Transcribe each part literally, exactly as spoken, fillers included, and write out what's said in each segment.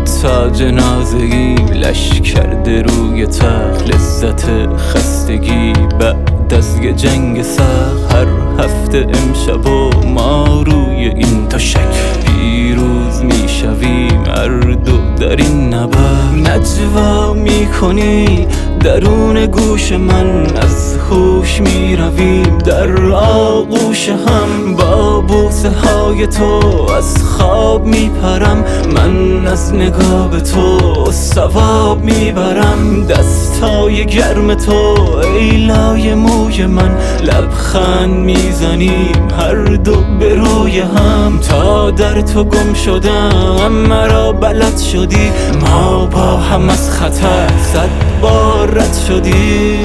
تا جنازگی لش کرده روی تخت لذت خستگی بعد از یه جنگ سخت. هر هفته امشب و ما روی این تشک پیروز میشویم هر دو در این نبرد. نجوا میکنی درون گوش من از هوش میرویم در آغوش هم. با بوسه های تو از خواب میپرم من از نگاه به تو ثواب میبرم. دستای گرم تو ای لای موی من لبخند میزنیم هر دو به روی هم. تا در تو گم شدم مرا بلد شدی ما با هم از خطر صد بار رد شدی.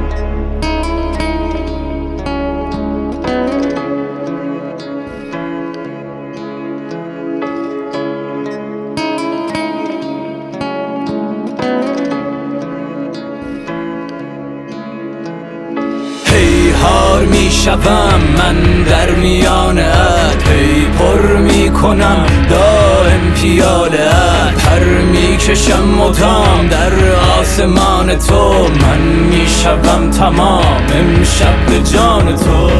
هار می شوم من در میانت هی پر می کنم دائم پیاله ات. پر می کشم مدام در آسمان تو من می شوم تمام امشب به جان تو.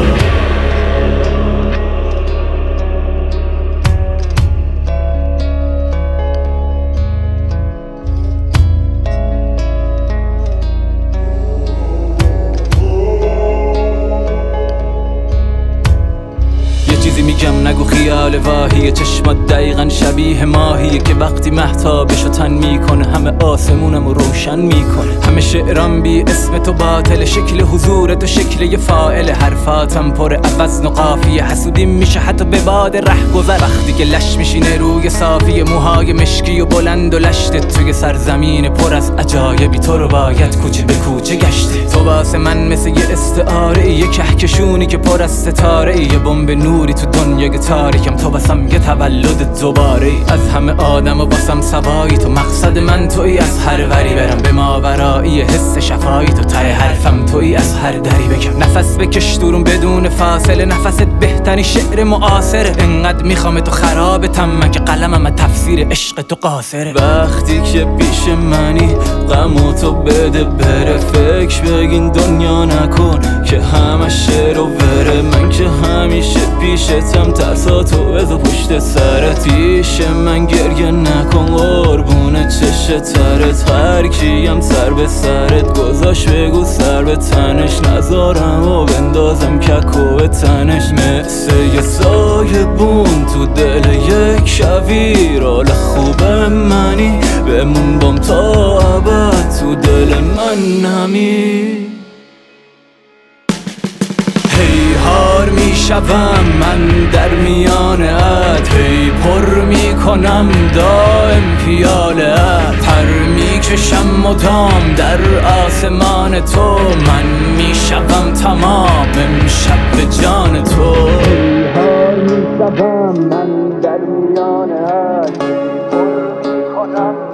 میگم نگو خیال واهیه چشمات دقیقا شبیه ماهیه که وقتی مهتابشو تن میکنه همه آسمونمو روشن میکنه. همه شعرام بی اسم تو باطل شکل حضور تو شکل یه فاعل. حرفاتم پر وزن و قافیه حسودیم میشه حتی به باد ره گذر. وقتی که لش میشینه روی صافی موهای مشکی و بلند و لشتت توی سرزمین پر از عجایبی تو رو باید کوچه به کوچه گشته. تو واسه من مثل یه استعاره یه کهکشونی که پر از ستاره یه بمب نوری تو دنیای تاریکم. تو واسم یه تولد دوباره از همه آدم و واسم سوایی تو. مقصد من تویی از هر وری برم به ماورایی حس شفایی تو. ته حرفم تویی از هر دری بکم نفس بکش دورم بدون فاصله. نفست بهترین شعر معاصره انقدر میخوام تو خرابتم من که قلمم تفسیر عشق تو قاصره. وقتی که پیش منی غمو تو بده بره فکر بگین دنیا نکن که همه شعر و بره. من که همیشه پیشتم ترساتو بذار پشت سرت. پیش من گریه نکن قربون چش ترت. هر کیم سر به سرت گذاش بگو سر به تنش. نذارم و بندازم ککو به تنش مثل یه سایبون تو دل یک شبیر. حال خوب منی بمون بام تا ابد تو دل من همی. هی هار می شوم من در میانت هی پر می کنم دائم پیاله ات. پر می کشم مدام در آسمان تو من می شوم تمام امشب به جان تو. هی هار می شوم من در میانت هی پر می کنم